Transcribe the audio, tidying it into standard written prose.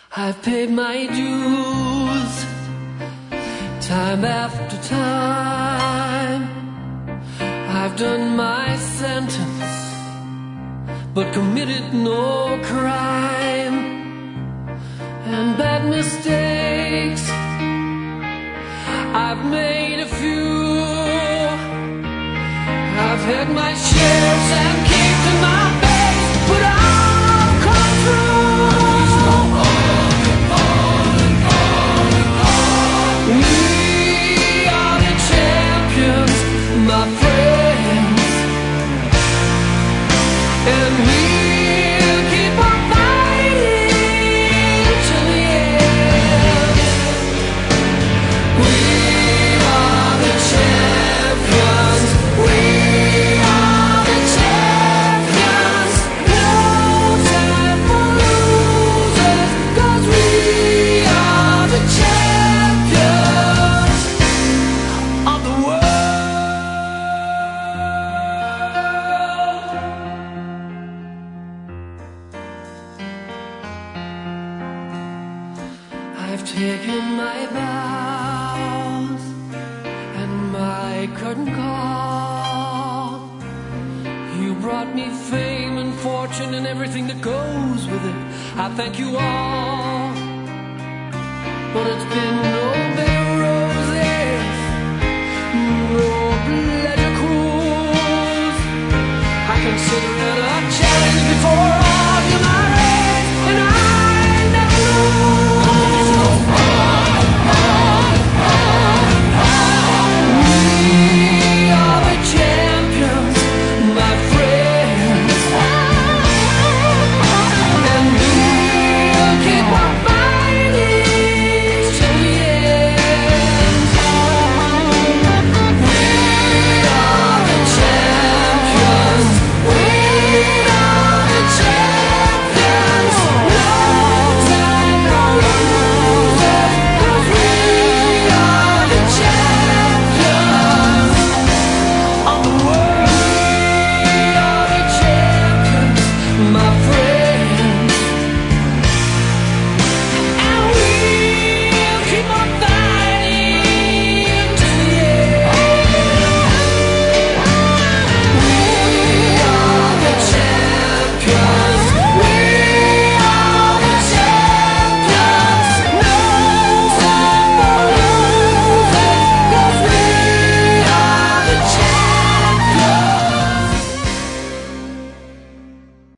I've paid my dues, time after time. I've done my sentence, but committed no crime. And bad mistakes, I've made a few. I've had my shares and kicked in my face, but I've come through. We are the champions, my friends, and we'll keep on fighting till the end. We are the champions. We are the champions. No time for losers, 'cause we are the champions of the world. I've taken my vows and my curtain call. You brought me fame and fortune and everything that goes with it. I thank you all, but it's been no